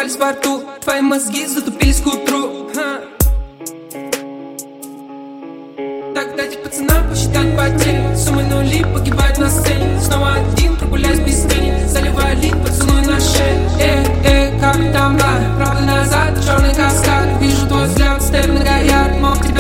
остались во рту. Твои мозги затупились к утру. Так дайте пацанам посчитать потери. Суммы нули погибают на сцене. Снова один, прогуляюсь без тени. Заливая лид, поцелуй на шее. Как там бар, правда назад, черный каскад. Вижу твой взгляд, степ на гояр. Мог